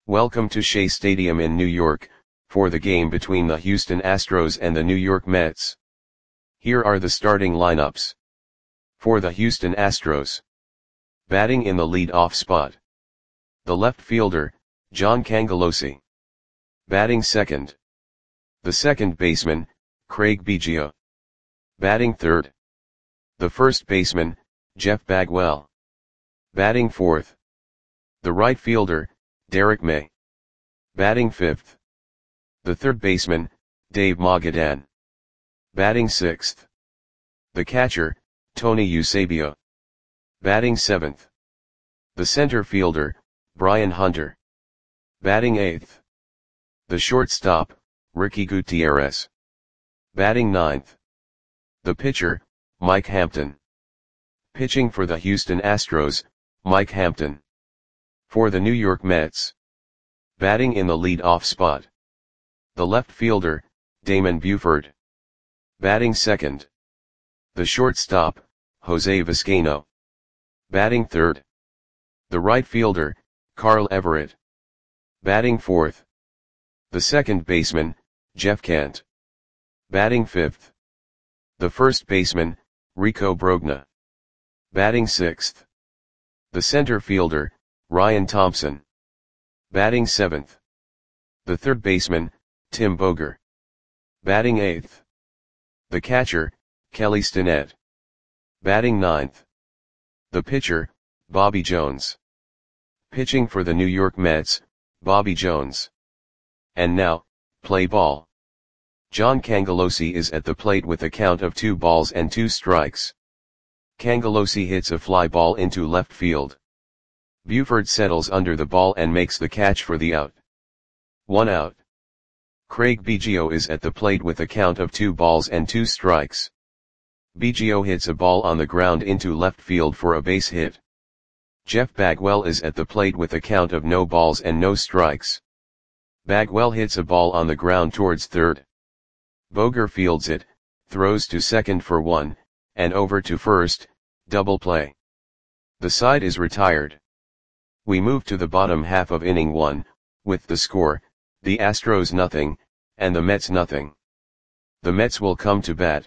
Welcome to Shea Stadium in New York, for the game between the Houston Astros and the New York Mets. Here are the starting lineups. For the Houston Astros. Batting in the lead-off spot. The left fielder, John Cangelosi. Batting second. The second baseman, Craig Biggio. Batting third. The first baseman, Jeff Bagwell. Batting fourth. The right fielder, Derek May. Batting fifth. The third baseman, Dave Magadan. Batting sixth. The catcher, Tony Eusebio. Batting seventh. The center fielder, Brian Hunter. Batting eighth. The shortstop, Ricky Gutierrez. Batting ninth. The pitcher, Mike Hampton. Pitching for the Houston Astros, Mike Hampton. For the New York Mets. Batting in the lead-off spot. The left fielder, Damon Buford. Batting second. The shortstop, Jose Vizcaino. Batting third. The right fielder, Carl Everett. Batting fourth. The second baseman, Jeff Kent. Batting fifth. The first baseman, Rico Brogna. Batting sixth. The center fielder, Ryan Thompson. Batting seventh. The third baseman, Tim Boger. Batting eighth. The catcher, Kelly Stinnett. Batting ninth. The pitcher, Bobby Jones. Pitching for the New York Mets, Bobby Jones. And now, play ball. John Cangelosi is at the plate with a count of 2 balls and 2 strikes. Cangelosi hits a fly ball into left field. Buford settles under the ball and makes the catch for the out. 1 out. Craig Biggio is at the plate with a count of 2 balls and 2 strikes. Biggio hits a ball on the ground into left field for a base hit. Jeff Bagwell is at the plate with a count of no balls and no strikes. Bagwell hits a ball on the ground towards third. Boger fields it, throws to second for 1, and over to first, double play. The side is retired. We move to the bottom half of inning 1, with the score, the Astros nothing, and the Mets nothing. The Mets will come to bat.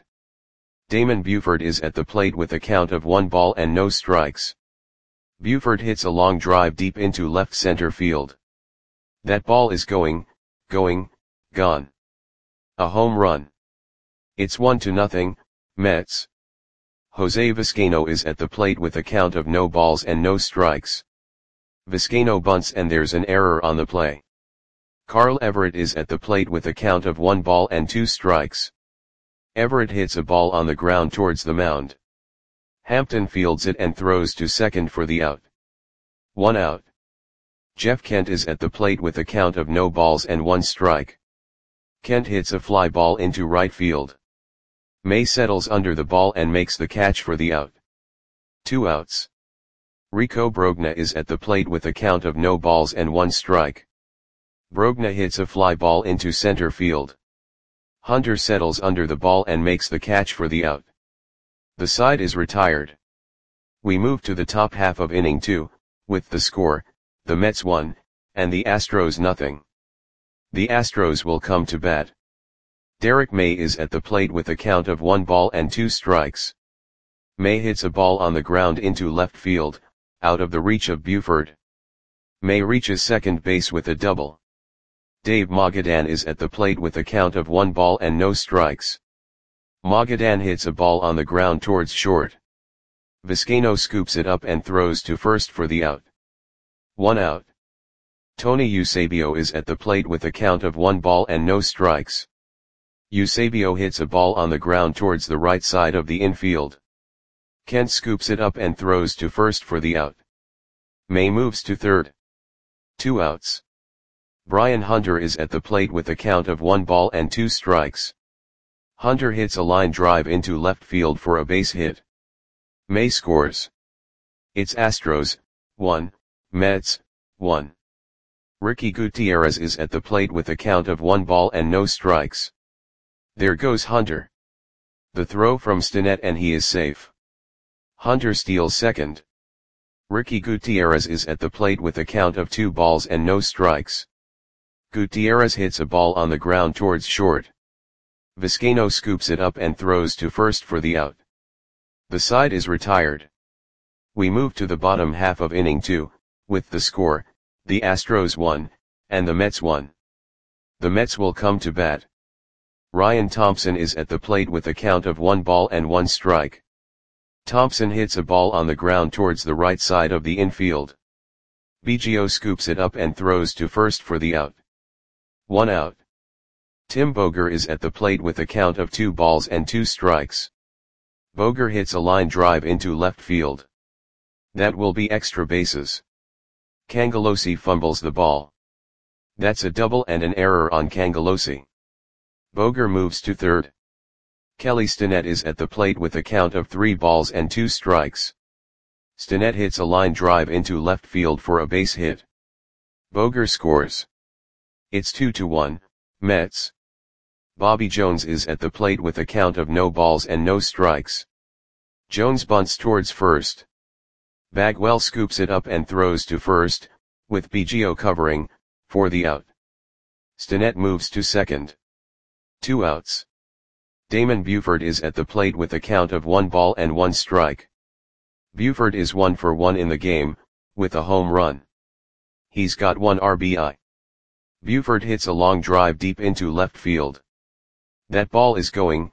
Damon Buford is at the plate with a count of 1 ball and no strikes. Buford hits a long drive deep into left center field. That ball is going, gone. A home run. It's 1-0, Mets. Jose Vizcaino is at the plate with a count of no balls and no strikes. Vizcaino bunts and there's an error on the play. Carl Everett is at the plate with a count of 1 ball and 2 strikes. Everett hits a ball on the ground towards the mound. Hampton fields it and throws to second for the out. 1 out. Jeff Kent is at the plate with a count of no balls and 1 strike. Kent hits a fly ball into right field. May settles under the ball and makes the catch for the out. 2 outs. Rico Brogna is at the plate with a count of no balls and 1 strike. Brogna hits a fly ball into center field. Hunter settles under the ball and makes the catch for the out. The side is retired. We move to the top half of inning 2, with the score, the Mets 1, and the Astros nothing. The Astros will come to bat. Derek May is at the plate with a count of 1 ball and 2 strikes. May hits a ball on the ground into left field, out of the reach of Buford. May reaches second base with a double. Dave Magadan is at the plate with a count of 1 ball and no strikes. Magadan hits a ball on the ground towards short. Vizcaino scoops it up and throws to first for the out. 1 out. Tony Eusebio is at the plate with a count of 1 ball and no strikes. Eusebio hits a ball on the ground towards the right side of the infield. Kent scoops it up and throws to first for the out. May moves to third. 2 outs. Brian Hunter is at the plate with a count of 1 ball and 2 strikes. Hunter hits a line drive into left field for a base hit. May scores. It's Astros, 1, Mets, 1. Ricky Gutierrez is at the plate with a count of 1 ball and no strikes. There goes Hunter. The throw from Stinnett and he is safe. Hunter steals second. Ricky Gutierrez is at the plate with a count of 2 balls and no strikes. Gutierrez hits a ball on the ground towards short. Vizcaino scoops it up and throws to first for the out. The side is retired. We move to the bottom half of inning 2, with the score, the Astros 1, and the Mets 1. The Mets will come to bat. Ryan Thompson is at the plate with a count of 1 ball and 1 strike. Thompson hits a ball on the ground towards the right side of the infield. Biggio scoops it up and throws to first for the out. 1 out. Tim Boger is at the plate with a count of 2 balls and 2 strikes. Boger hits a line drive into left field. That will be extra bases. Cangelosi fumbles the ball. That's a double and an error on Cangelosi. Boger moves to third. Kelly Stinnett is at the plate with a count of 3 balls and 2 strikes. Stinnett hits a line drive into left field for a base hit. Boger scores. It's 2-1, Mets. Bobby Jones is at the plate with a count of no balls and no strikes. Jones bunts towards first. Bagwell scoops it up and throws to first, with Biggio covering, for the out. Stinnett moves to second. 2 outs. Damon Buford is at the plate with a count of 1 ball and 1 strike. Buford is 1 for 1 in the game, with a home run. He's got 1 RBI. Buford hits a long drive deep into left field. That ball is gone.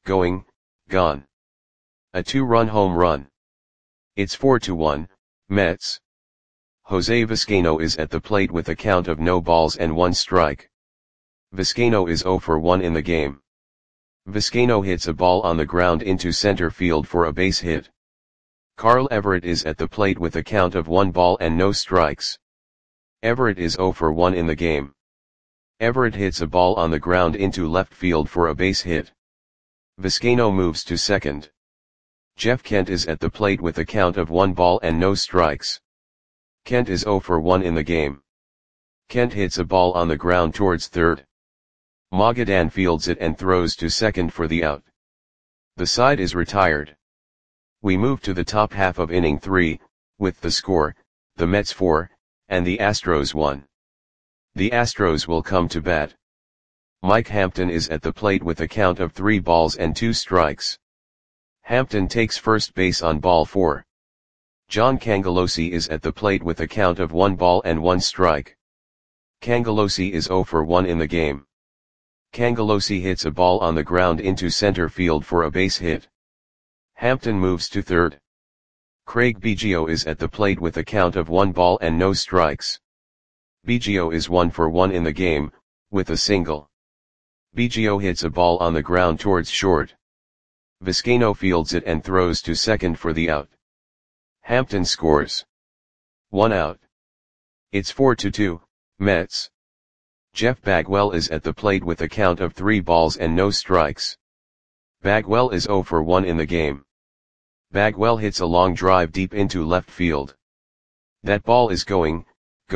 A 2-run home run. It's 4-1, Mets. Jose Vizcaino is at the plate with a count of no balls and 1 strike. Vizcaino is 0 for 1 in the game. Vizcaino hits a ball on the ground into center field for a base hit. Carl Everett is at the plate with a count of 1 ball and no strikes. Everett is 0 for 1 in the game. Everett hits a ball on the ground into left field for a base hit. Vizcaino moves to second. Jeff Kent is at the plate with a count of 1 ball and no strikes. Kent is 0 for 1 in the game. Kent hits a ball on the ground towards third. Magadan fields it and throws to second for the out. The side is retired. We move to the top half of inning 3, with the score, the Mets 4, and the Astros 1. The Astros will come to bat. Mike Hampton is at the plate with a count of 3 balls and 2 strikes. Hampton takes first base on ball 4. John Cangelosi is at the plate with a count of 1 ball and 1 strike. Cangelosi is 0 for 1 in the game. Cangelosi hits a ball on the ground into center field for a base hit. Hampton moves to third. Craig Biggio is at the plate with a count of 1 ball and no strikes. Biggio is 1 for 1 in the game, with a single. Biggio hits a ball on the ground towards short. Vizcaino fields it and throws to second for the out. Hampton scores. 1 out. It's 4-2, Mets. Jeff Bagwell is at the plate with a count of 3 balls and no strikes. Bagwell is 0 for 1 in the game. Bagwell hits a long drive deep into left field. That ball is gone.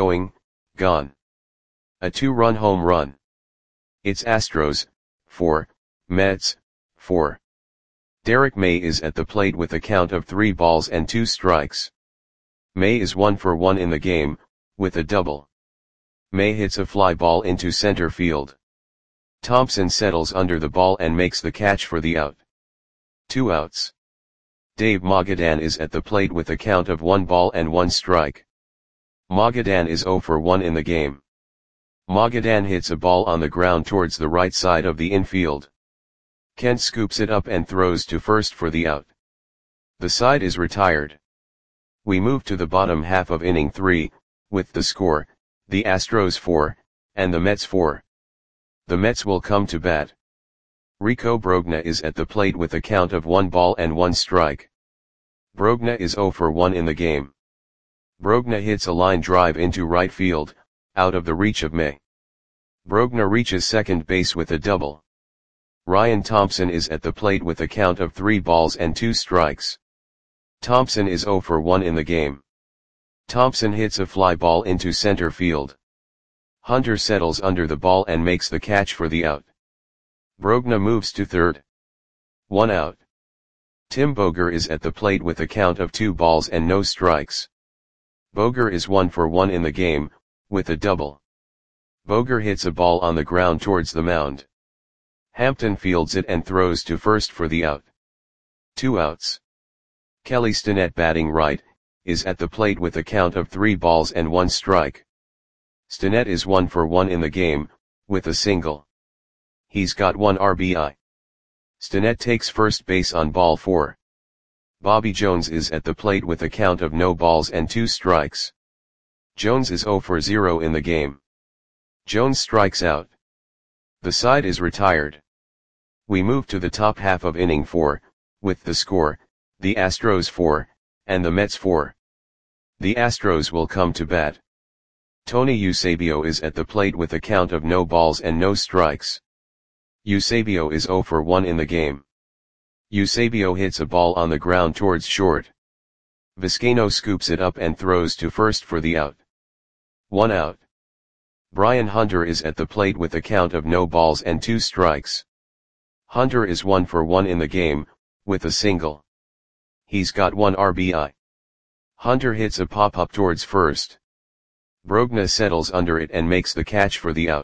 A 2-run home run. It's Astros 4, Mets 4. Derek May is at the plate with a count of 3 balls and 2 strikes. May is 1 for 1 in the game, with a double. May hits a fly ball into center field. Thompson settles under the ball and makes the catch for the out. 2 outs. Dave Magadan is at the plate with a count of 1 ball and 1 strike. Magadan is 0 for 1 in the game. Magadan hits a ball on the ground towards the right side of the infield. Kent scoops it up and throws to first for the out. The side is retired. We move to the bottom half of inning 3, with the score, the Astros 4, and the Mets 4. The Mets will come to bat. Rico Brogna is at the plate with a count of 1 ball and 1 strike. Brogna is 0 for 1 in the game. Brogna hits a line drive into right field, out of the reach of May. Brogna reaches second base with a double. Ryan Thompson is at the plate with a count of 3 balls and 2 strikes. Thompson is 0 for 1 in the game. Thompson hits a fly ball into center field. Hunter settles under the ball and makes the catch for the out. Brogna moves to third. 1 out. Tim Boger is at the plate with a count of 2 balls and no strikes. Boger is 1 for 1 in the game, with a double. Boger hits a ball on the ground towards the mound. Hampton fields it and throws to first for the out. 2 outs. Kelly Stinnett, batting right, is at the plate with a count of 3 balls and 1 strike. Stinnett is 1 for 1 in the game, with a single. He's got 1 RBI. Stinnett takes first base on ball 4. Bobby Jones is at the plate with a count of no balls and 2 strikes. Jones is 0 for 0 in the game. Jones strikes out. The side is retired. We move to the top half of inning 4, with the score, the Astros 4, and the Mets 4. The Astros will come to bat. Tony Eusebio is at the plate with a count of no balls and no strikes. Eusebio is 0 for 1 in the game. Eusebio hits a ball on the ground towards short. Vizcaino scoops it up and throws to first for the out. 1 out. Brian Hunter is at the plate with a count of no balls and 2 strikes. Hunter is 1 for 1 in the game, with a single. He's got 1 RBI. Hunter hits a pop-up towards first. Brogna settles under it and makes the catch for the out.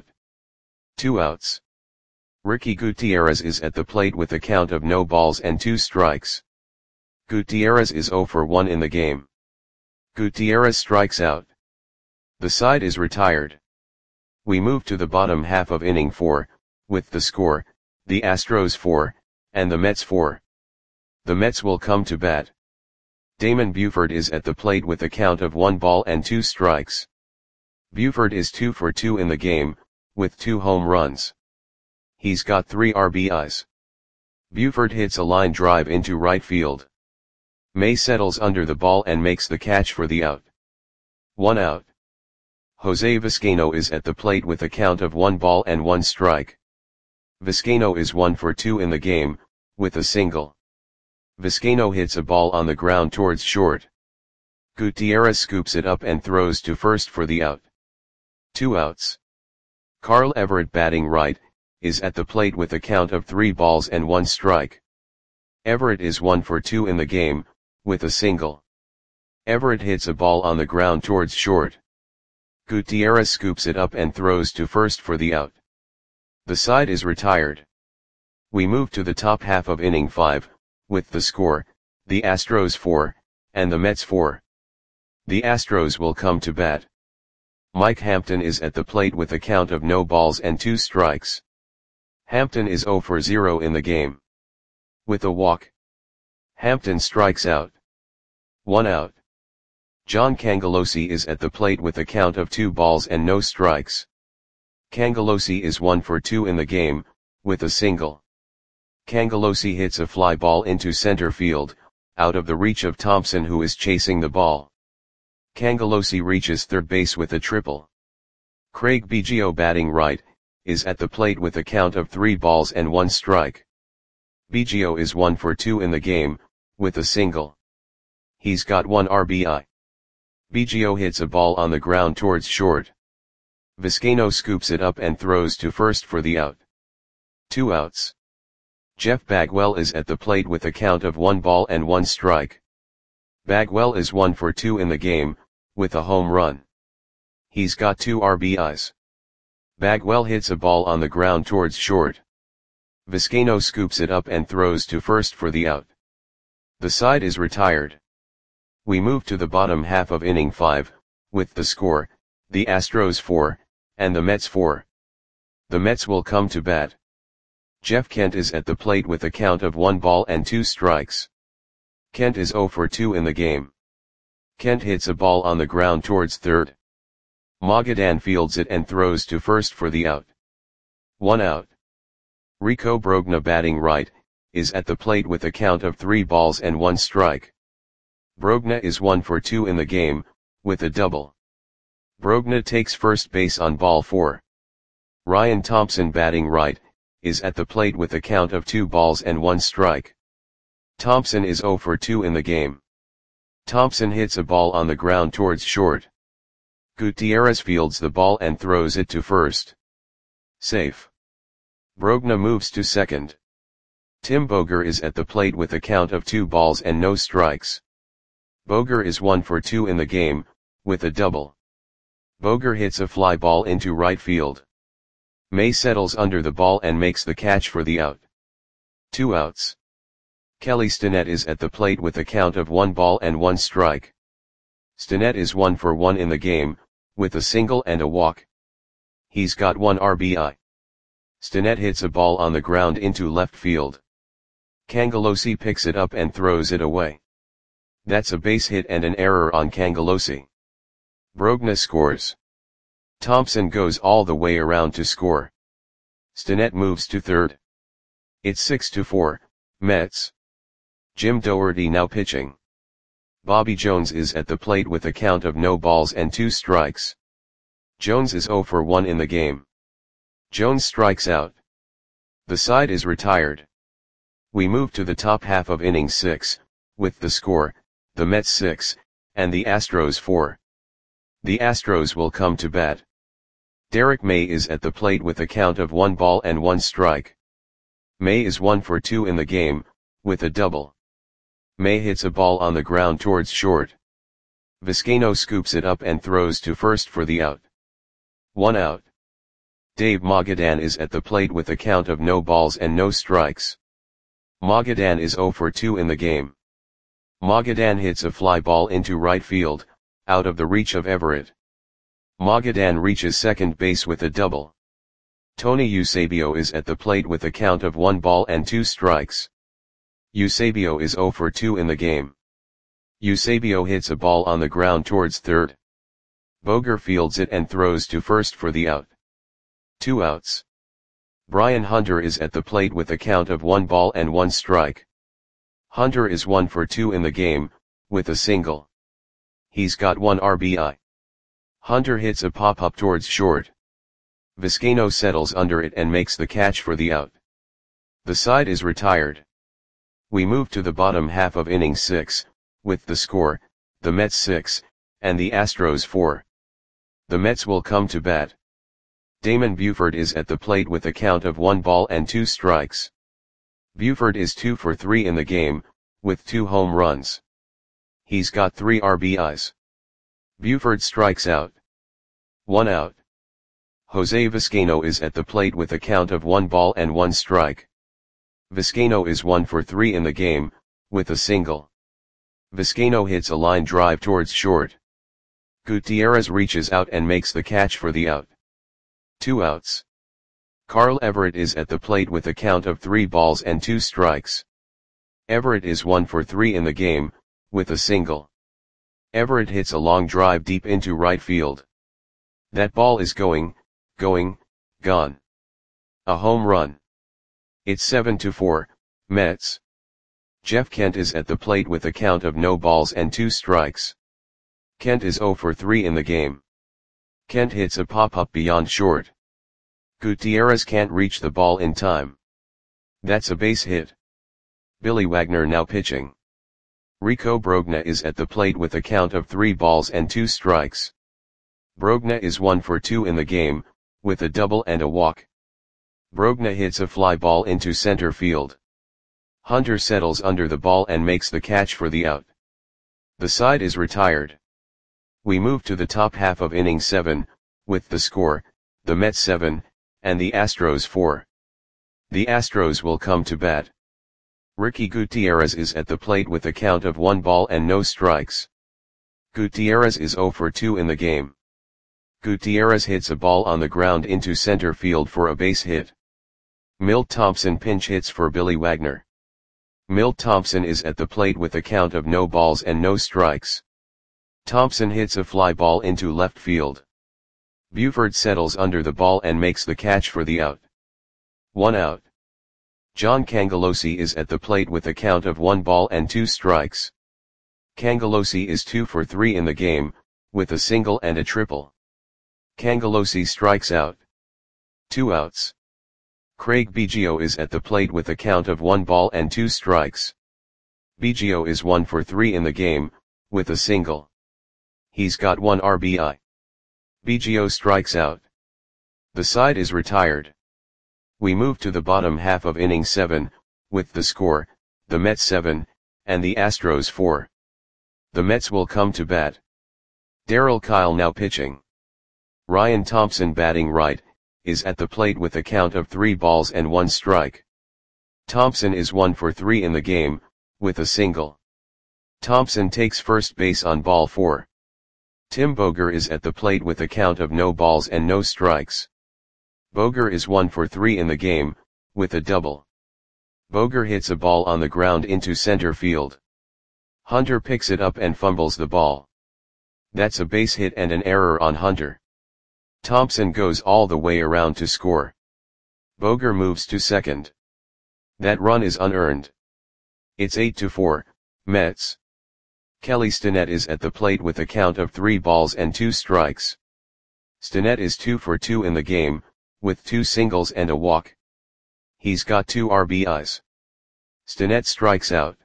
2 outs. Ricky Gutierrez is at the plate with a count of no balls and 2 strikes. Gutierrez is 0 for 1 in the game. Gutierrez strikes out. The side is retired. We move to the bottom half of inning 4, with the score, the Astros 4, and the Mets 4. The Mets will come to bat. Damon Buford is at the plate with a count of 1 ball and 2 strikes. Buford is 2 for 2 in the game, with 2 home runs. He's got 3 RBIs. Buford hits a line drive into right field. May settles under the ball and makes the catch for the out. 1 out. Jose Vizcaino is at the plate with a count of 1 ball and 1 strike. Vizcaino is 1 for 2 in the game, with a single. Vizcaino hits a ball on the ground towards short. Gutierrez scoops it up and throws to first for the out. 2 outs. Carl Everett, batting right, is at the plate with a count of 3 balls and 1 strike. Everett is 1 for 2 in the game, with a single. Everett hits a ball on the ground towards short. Gutierrez scoops it up and throws to first for the out. The side is retired. We move to the top half of inning 5, with the score, the Astros 4, and the Mets 4. The Astros will come to bat. Mike Hampton is at the plate with a count of no balls and 2 strikes. Hampton is 0 for 0 in the game. With a walk. Hampton strikes out. 1 out. John Cangelosi is at the plate with a count of 2 balls and no strikes. Cangelosi is 1 for 2 in the game, with a single. Cangelosi hits a fly ball into center field, out of the reach of Thompson, who is chasing the ball. Cangelosi reaches third base with a triple. Craig Biggio, batting right, is at the plate with a count of 3 balls and 1 strike. Biggio is 1 for 2 in the game, with a single. He's got 1 RBI. Biggio hits a ball on the ground towards short. Vizcaino scoops it up and throws to first for the out. 2 outs. Jeff Bagwell is at the plate with a count of 1 ball and 1 strike. Bagwell is 1 for 2 in the game, with a home run. He's got 2 RBIs. Bagwell hits a ball on the ground towards short. Vizcaino scoops it up and throws to first for the out. The side is retired. We move to the bottom half of inning 5, with the score, the Astros 4, and the Mets 4. The Mets will come to bat. Jeff Kent is at the plate with a count of 1 ball and 2 strikes. Kent is 0 for 2 in the game. Kent hits a ball on the ground towards third. Magadan fields it and throws to first for the out. 1 out. Rico Brogna, batting right, is at the plate with a count of 3 balls and 1 strike. Brogna is 1 for 2 in the game, with a double. Brogna takes first base on ball 4. Ryan Thompson, batting right, is at the plate with a count of 2 balls and 1 strike. Thompson is 0 for 2 in the game. Thompson hits a ball on the ground towards short. Gutierrez fields the ball and throws it to first. Safe. Brogna moves to second. Tim Boger is at the plate with a count of 2 balls and no strikes. Boger is 1 for 2 in the game, with a double. Boger hits a fly ball into right field. May settles under the ball and makes the catch for the out. 2 outs. Kelly Stinnett is at the plate with a count of 1 ball and 1 strike. Stinnett is 1 for 1 in the game, with a single and a walk. He's got 1 RBI. Stinnett hits a ball on the ground into left field. Cangelosi picks it up and throws it away. That's a base hit and an error on Cangelosi. Brogna scores. Thompson goes all the way around to score. Stinnett moves to third. It's 6-4, Mets. Jim Doherty now pitching. Bobby Jones is at the plate with a count of no balls and 2 strikes. Jones is 0 for 1 in the game. Jones strikes out. The side is retired. We move to the top half of inning 6, with the score, the Mets 6, and the Astros 4. The Astros will come to bat. Derek May is at the plate with a count of 1 ball and 1 strike. May is 1 for 2 in the game, with a double. May hits a ball on the ground towards short. Vizcaino scoops it up and throws to first for the out. 1 out. Dave Magadan is at the plate with a count of no balls and no strikes. Magadan is 0 for 2 in the game. Magadan hits a fly ball into right field, out of the reach of Everett. Magadan reaches second base with a double. Tony Eusebio is at the plate with a count of 1 ball and 2 strikes. Eusebio is 0 for 2 in the game. Eusebio hits a ball on the ground towards third. Boger fields it and throws to first for the out. 2 outs. Brian Hunter is at the plate with a count of 1 ball and 1 strike. Hunter is 1 for 2 in the game, with a single. He's got 1 RBI. Hunter hits a pop-up towards short. Vizcaino settles under it and makes the catch for the out. The side is retired. We move to the bottom half of inning 6, with the score, the Mets 6, and the Astros 4. The Mets will come to bat. Damon Buford is at the plate with a count of 1 ball and 2 strikes. Buford is 2 for 3 in the game, with 2 home runs. He's got 3 RBIs. Buford strikes out. 1 out. Jose Vizcaino is at the plate with a count of 1 ball and 1 strike. Vizcaino is 1 for 3 in the game, with a single. Vizcaino hits a line drive towards short. Gutierrez reaches out and makes the catch for the out. 2 outs. Carl Everett is at the plate with a count of 3 balls and 2 strikes. Everett is 1 for 3 in the game, with a single. Everett hits a long drive deep into right field. That ball is gone. A home run. It's 7-4, Mets. Jeff Kent is at the plate with a count of no balls and 2 strikes. Kent is 0 for 3 in the game. Kent hits a pop-up beyond short. Gutierrez can't reach the ball in time. That's a base hit. Billy Wagner now pitching. Rico Brogna is at the plate with a count of 3 balls and 2 strikes. Brogna is 1 for 2 in the game, with a double and a walk. Brogna hits a fly ball into center field. Hunter settles under the ball and makes the catch for the out. The side is retired. We move to the top half of inning 7, with the score, the Mets 7, and the Astros 4. The Astros will come to bat. Ricky Gutierrez is at the plate with a count of 1 ball and no strikes. Gutierrez is 0 for 2 in the game. Gutierrez hits a ball on the ground into center field for a base hit. Milt Thompson pinch hits for Billy Wagner. Milt Thompson is at the plate with a count of no balls and no strikes. Thompson hits a fly ball into left field. Buford settles under the ball and makes the catch for the out. 1 out. John Cangelosi is at the plate with a count of 1 ball and 2 strikes. Cangelosi is 2 for 3 in the game, with a single and a triple. Cangelosi strikes out. 2 outs. Craig Biggio is at the plate with a count of 1 ball and 2 strikes. Biggio is 1 for 3 in the game, with a single. He's got 1 RBI. Biggio strikes out. The side is retired. We move to the bottom half of inning 7, with the score, the Mets 7, and the Astros 4. The Mets will come to bat. Darryl Kile now pitching. Ryan Thompson batting right, is at the plate with a count of 3 balls and 1 strike. Thompson is 1 for 3 in the game, with a single. Thompson takes first base on ball 4. Tim Boger is at the plate with a count of no balls and no strikes. Boger is 1 for 3 in the game, with a double. Boger hits a ball on the ground into center field. Hunter picks it up and fumbles the ball. That's a base hit and an error on Hunter. Thompson goes all the way around to score. Boger moves to second. That run is unearned. It's 8-4, Mets. Kelly Stinnett is at the plate with a count of 3 balls and 2 strikes. Stinnett is 2 for 2 in the game, with 2 singles and a walk. He's got 2 RBIs. Stinnett strikes out.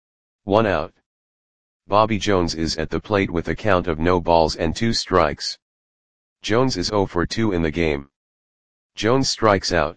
1 out. Bobby Jones is at the plate with a count of no balls and 2 strikes. Jones is 0 for 2 in the game. Jones strikes out.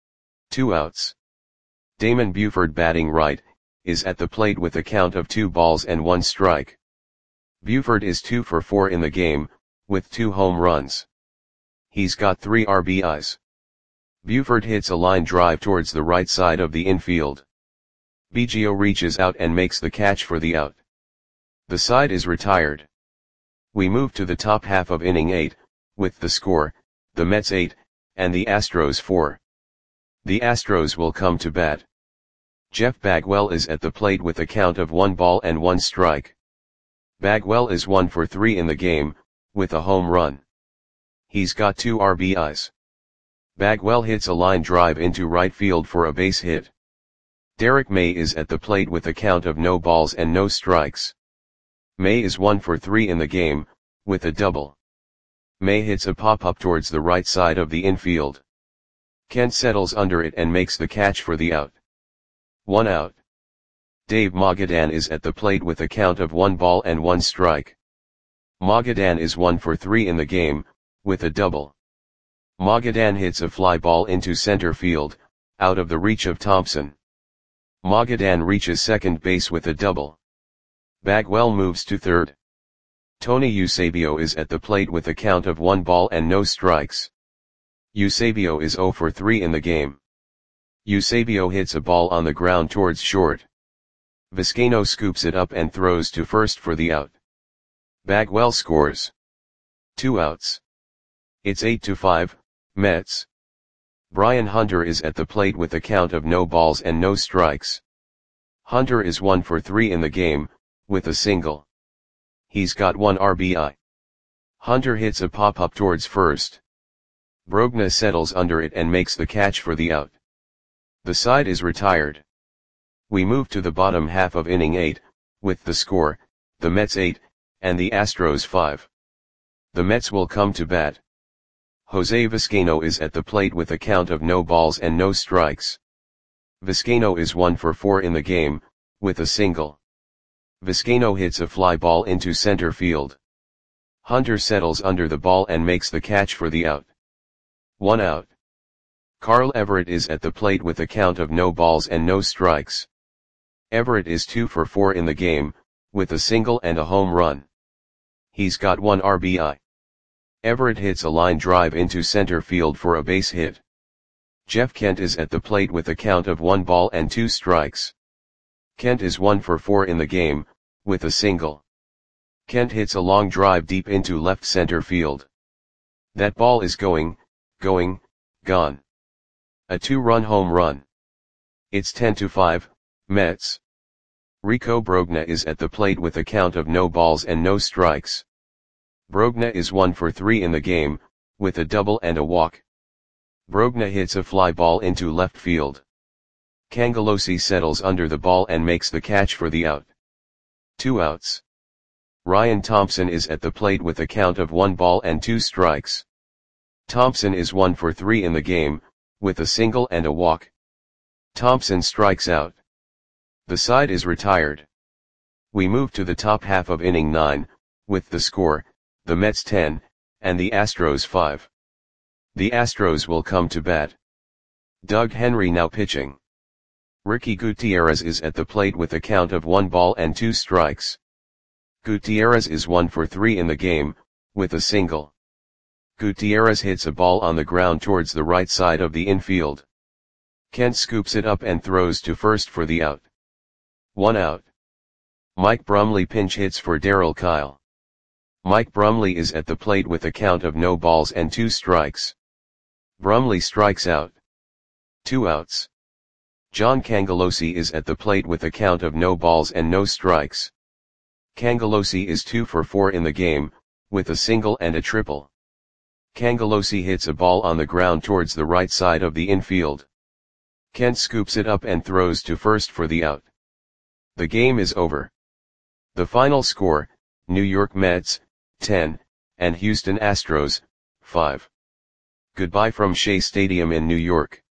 2 outs. Damon Buford batting right, is at the plate with a count of 2 balls and 1 strike. Buford is 2 for 4 in the game, with 2 home runs. He's got 3 RBIs. Buford hits a line drive towards the right side of the infield. Biggio reaches out and makes the catch for the out. The side is retired. We move to the top half of inning 8, with the score, the Mets 8, and the Astros 4. The Astros will come to bat. Jeff Bagwell is at the plate with a count of 1 ball and 1 strike. Bagwell is 1 for 3 in the game, with a home run. He's got 2 RBIs. Bagwell hits a line drive into right field for a base hit. Derek May is at the plate with a count of no balls and no strikes. May is 1 for 3 in the game, with a double. May hits a pop-up towards the right side of the infield. Kent settles under it and makes the catch for the out. 1 out. Dave Magadan is at the plate with a count of 1 ball and 1 strike. Magadan is 1 for 3 in the game, with a double. Magadan hits a fly ball into center field, out of the reach of Thompson. Magadan reaches second base with a double. Bagwell moves to third. Tony Eusebio is at the plate with a count of 1 ball and no strikes. Eusebio is 0 for 3 in the game. Eusebio hits a ball on the ground towards short. Vizcaino scoops it up and throws to first for the out. Bagwell scores. 2 outs. It's 8-5, Mets. Brian Hunter is at the plate with a count of no balls and no strikes. Hunter is 1 for 3 in the game, with a single. He's got 1 RBI. Hunter hits a pop-up towards first. Brogna settles under it and makes the catch for the out. The side is retired. We move to the bottom half of inning 8, with the score, the Mets 8, and the Astros 5. The Mets will come to bat. Jose Vizcaino is at the plate with a count of no balls and no strikes. Vizcaino is 1 for 4 in the game, with a single. Vizcaino hits a fly ball into center field. Hunter settles under the ball and makes the catch for the out. 1 out. Carl Everett is at the plate with a count of no balls and no strikes. Everett is 2 for 4 in the game, with a single and a home run. He's got 1 RBI. Everett hits a line drive into center field for a base hit. Jeff Kent is at the plate with a count of 1 ball and 2 strikes. Kent is 1 for 4 in the game, with a single. Kent hits a long drive deep into left center field. That ball is gone. A 2-run home run. It's 10-5, Mets. Rico Brogna is at the plate with a count of no balls and no strikes. Brogna is 1 for 3 in the game, with a double and a walk. Brogna hits a fly ball into left field. Cangelosi settles under the ball and makes the catch for the out. 2 outs. Ryan Thompson is at the plate with a count of 1 ball and 2 strikes. Thompson is 1 for 3 in the game, with a single and a walk. Thompson strikes out. The side is retired. We move to the top half of inning 9, with the score, the Mets 10, and the Astros 5. The Astros will come to bat. Doug Henry now pitching. Ricky Gutierrez is at the plate with a count of 1 ball and 2 strikes. Gutierrez is 1 for 3 in the game, with a single. Gutierrez hits a ball on the ground towards the right side of the infield. Kent scoops it up and throws to first for the out. 1 out. Mike Brumley pinch hits for Darryl Kile. Mike Brumley is at the plate with a count of no balls and 2 strikes. Brumley strikes out. 2 outs. John Cangelosi is at the plate with a count of no balls and no strikes. Cangelosi is 2 for 4 in the game, with a single and a triple. Cangelosi hits a ball on the ground towards the right side of the infield. Kent scoops it up and throws to first for the out. The game is over. The final score, New York Mets, 10, and Houston Astros, 5. Goodbye from Shea Stadium in New York.